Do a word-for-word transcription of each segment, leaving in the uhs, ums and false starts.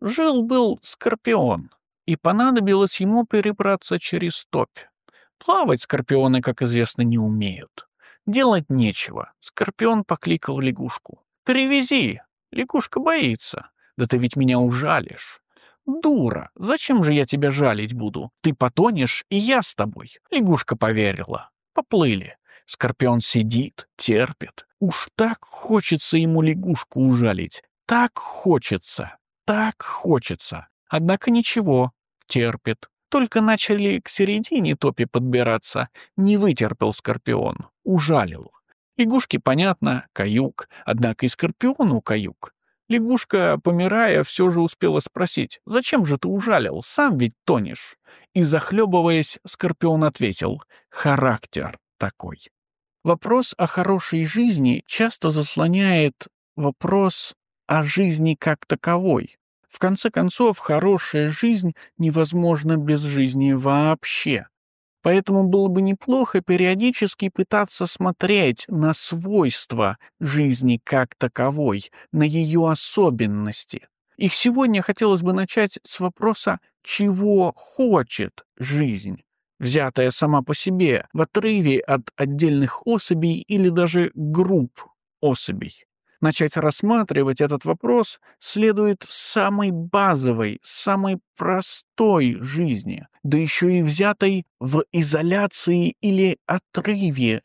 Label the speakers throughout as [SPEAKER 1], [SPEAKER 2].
[SPEAKER 1] Жил-был скорпион, и понадобилось ему перебраться через топь. Плавать скорпионы, как известно, не умеют. Делать нечего. Скорпион покликал лягушку. «Перевези!» Лягушка боится. «Да ты ведь меня ужалишь!» «Дура! Зачем же я тебя жалить буду? Ты потонешь, и я с тобой!» Лягушка поверила. Поплыли. Скорпион сидит, терпит. Уж так хочется ему лягушку ужалить. Так хочется, так хочется. Однако ничего, терпит. Только начали к середине топи подбираться. Не вытерпел скорпион, ужалил. Лягушке понятно, каюк, однако и скорпиону каюк. Лягушка, помирая, все же успела спросить: «Зачем же ты ужалил? Сам ведь тонешь». И, захлебываясь, скорпион ответил: «Характер такой». Вопрос о хорошей жизни часто заслоняет вопрос о жизни как таковой. В конце концов, хорошая жизнь невозможна без жизни вообще. Поэтому было бы неплохо периодически пытаться смотреть на свойства жизни как таковой, на ее особенности. Их сегодня хотелось бы начать с вопроса, чего хочет жизнь, взятая сама по себе, в отрыве от отдельных особей или даже групп особей. Начать рассматривать этот вопрос следует с самой базовой, самой простой жизни, да еще и взятой в изоляции или отрыве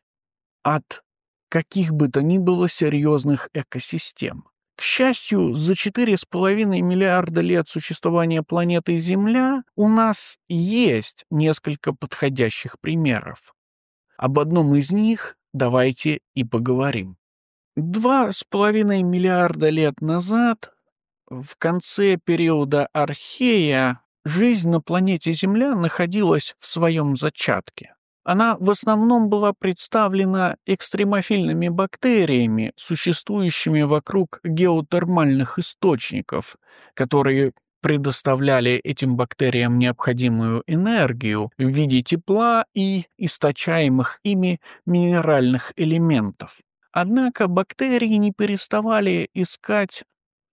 [SPEAKER 1] от каких бы то ни было серьезных экосистем. К счастью, за четыре с половиной миллиарда лет существования планеты Земля у нас есть несколько подходящих примеров. Об одном из них давайте и поговорим. Два с половиной миллиарда лет назад, в конце периода Архея, жизнь на планете Земля находилась в своем зачатке. Она в основном была представлена экстремофильными бактериями, существующими вокруг геотермальных источников, которые предоставляли этим бактериям необходимую энергию в виде тепла и источаемых ими минеральных элементов. Однако бактерии не переставали искать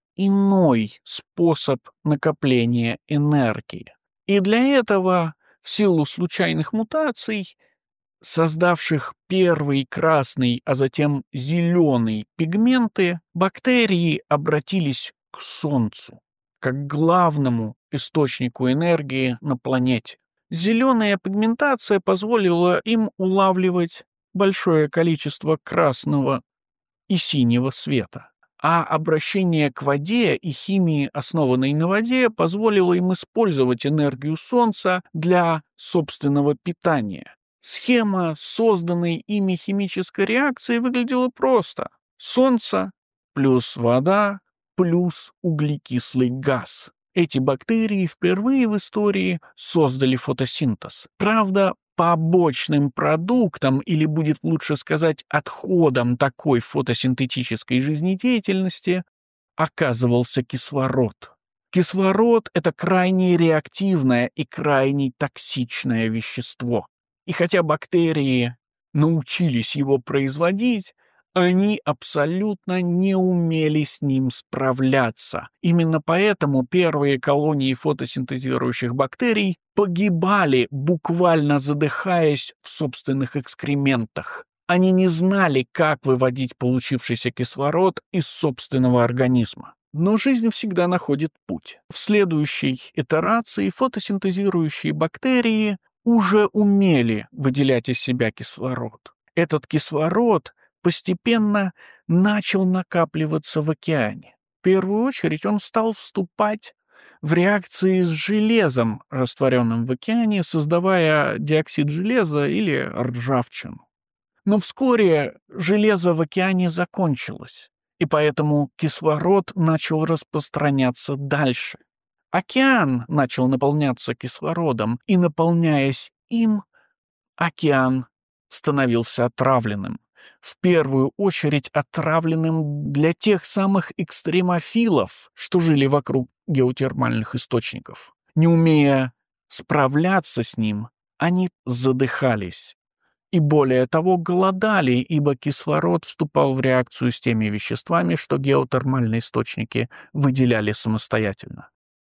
[SPEAKER 1] иной способ накопления энергии. И для этого, в силу случайных мутаций, создавших первый красный, а затем зеленый пигменты, бактерии обратились к Солнцу, как к главному источнику энергии на планете. Зеленая пигментация позволила им улавливать большое количество красного и синего света. А обращение к воде и химии, основанной на воде, позволило им использовать энергию Солнца для собственного питания. Схема созданной ими химической реакции выглядела просто. Солнце плюс вода плюс углекислый газ. Эти бактерии впервые в истории создали фотосинтез. Правда, побочным продуктом, или будет лучше сказать отходом такой фотосинтетической жизнедеятельности, оказывался кислород. Кислород — это крайне реактивное и крайне токсичное вещество. И хотя бактерии научились его производить, они абсолютно не умели с ним справляться. Именно поэтому первые колонии фотосинтезирующих бактерий погибали, буквально задыхаясь в собственных экскрементах. Они не знали, как выводить получившийся кислород из собственного организма. Но жизнь всегда находит путь. В следующей итерации фотосинтезирующие бактерии уже умели выделять из себя кислород. Этот кислород постепенно начал накапливаться в океане. В первую очередь он стал вступать в реакции с железом, растворенным в океане, создавая диоксид железа или ржавчину. Но вскоре железо в океане закончилось, и поэтому кислород начал распространяться дальше. Океан начал наполняться кислородом, и, наполняясь им, океан становился отравленным. В первую очередь отравленным для тех самых экстремофилов, что жили вокруг геотермальных источников. Не умея справляться с ним, они задыхались. И более того, голодали, ибо кислород вступал в реакцию с теми веществами, что геотермальные источники выделяли самостоятельно.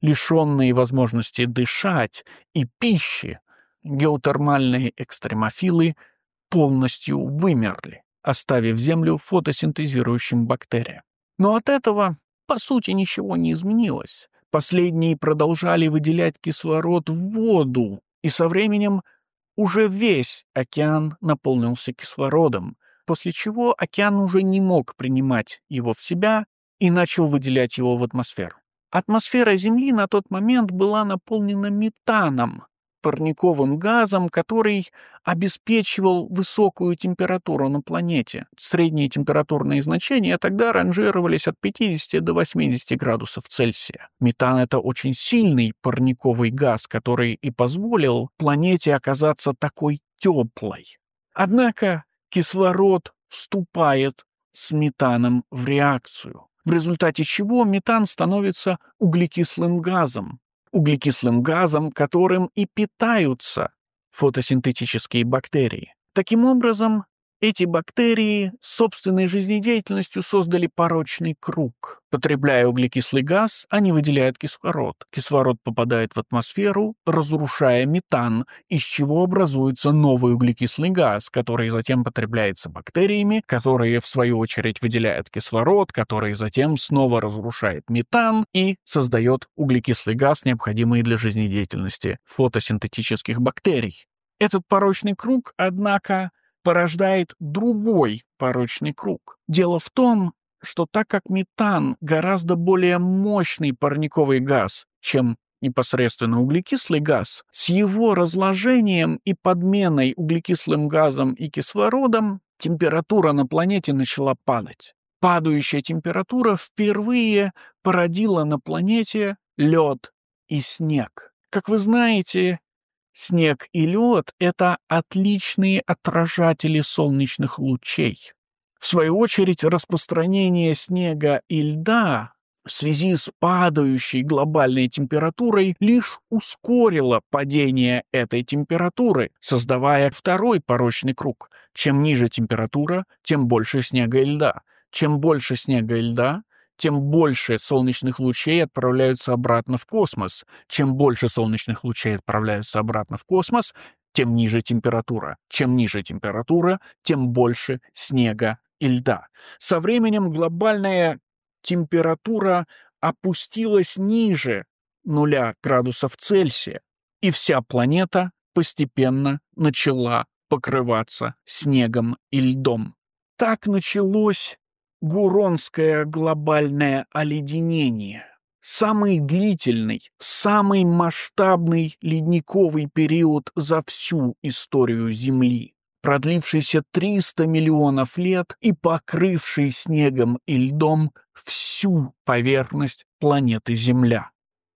[SPEAKER 1] Лишенные возможности дышать и пищи, геотермальные экстремофилы полностью вымерли, оставив Землю фотосинтезирующим бактериям. Но от этого, по сути, ничего не изменилось. Последние продолжали выделять кислород в воду, и со временем уже весь океан наполнился кислородом, после чего океан уже не мог принимать его в себя и начал выделять его в атмосферу. Атмосфера Земли на тот момент была наполнена метаном, парниковым газом, который обеспечивал высокую температуру на планете. Средние температурные значения тогда ранжировались от пятидесяти до восьмидесяти градусов Цельсия. Метан — это очень сильный парниковый газ, который и позволил планете оказаться такой теплой. Однако кислород вступает с метаном в реакцию, в результате чего метан становится углекислым газом, углекислым газом, которым и питаются фотосинтетические бактерии. Таким образом, эти бактерии собственной жизнедеятельностью создали порочный круг. Потребляя углекислый газ, они выделяют кислород. Кислород попадает в атмосферу, разрушая метан, из чего образуется новый углекислый газ, который затем потребляется бактериями, которые, в свою очередь, выделяют кислород, который затем снова разрушает метан и создает углекислый газ, необходимый для жизнедеятельности фотосинтетических бактерий. Этот порочный круг, однако, порождает другой порочный круг. Дело в том, что так как метан гораздо более мощный парниковый газ, чем непосредственно углекислый газ, с его разложением и подменой углекислым газом и кислородом температура на планете начала падать. Падающая температура впервые породила на планете лед и снег. Как вы знаете, снег и лед — это отличные отражатели солнечных лучей. В свою очередь, распространение снега и льда в связи с падающей глобальной температурой лишь ускорило падение этой температуры, создавая второй порочный круг. Чем ниже температура, тем больше снега и льда. Чем больше снега и льда, тем больше солнечных лучей отправляются обратно в космос. Чем больше солнечных лучей отправляются обратно в космос, тем ниже температура. Чем ниже температура, тем больше снега и льда. Со временем глобальная температура опустилась ниже нуля градусов Цельсия, и вся планета постепенно начала покрываться снегом и льдом. Так началось Гуронское глобальное оледенение. Самый длительный, самый масштабный ледниковый период за всю историю Земли, продлившийся триста миллионов лет и покрывший снегом и льдом всю поверхность планеты Земля.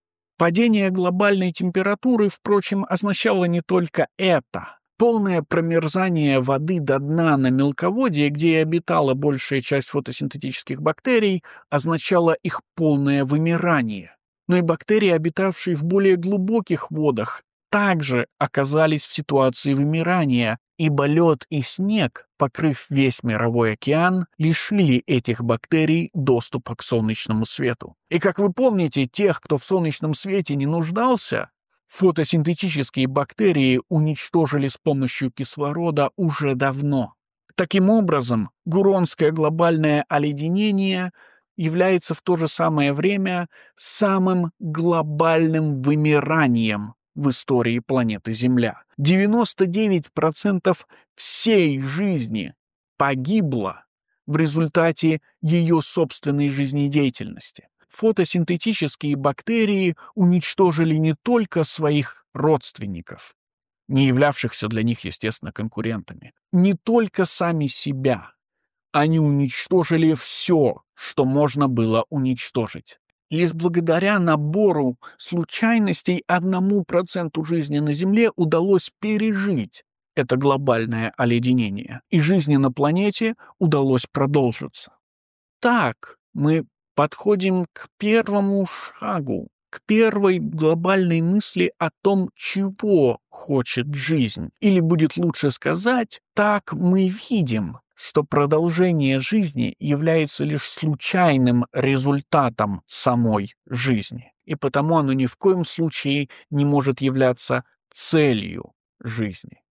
[SPEAKER 1] Падение глобальной температуры, впрочем, означало не только это. Полное промерзание воды до дна на мелководье, где и обитала большая часть фотосинтетических бактерий, означало их полное вымирание. Но и бактерии, обитавшие в более глубоких водах, также оказались в ситуации вымирания, ибо лед и снег, покрыв весь мировой океан, лишили этих бактерий доступа к солнечному свету. И, как вы помните, тех, кто в солнечном свете не нуждался, фотосинтетические бактерии уничтожили с помощью кислорода уже давно. Таким образом, Гуронское глобальное оледенение является в то же самое время самым глобальным вымиранием в истории планеты Земля. девяносто девять процентов всей жизни погибло в результате ее собственной жизнедеятельности. Фотосинтетические бактерии уничтожили не только своих родственников, не являвшихся для них, естественно, конкурентами, не только сами себя. Они уничтожили все, что можно было уничтожить. Лишь благодаря набору случайностей одному проценту жизни на Земле удалось пережить это глобальное оледенение, и жизни на планете удалось продолжиться. Так мы подходим к первому шагу, к первой глобальной мысли о том, чего хочет жизнь. Или будет лучше сказать, так мы видим, что продолжение жизни является лишь случайным результатом самой жизни, и потому оно ни в коем случае не может являться целью жизни.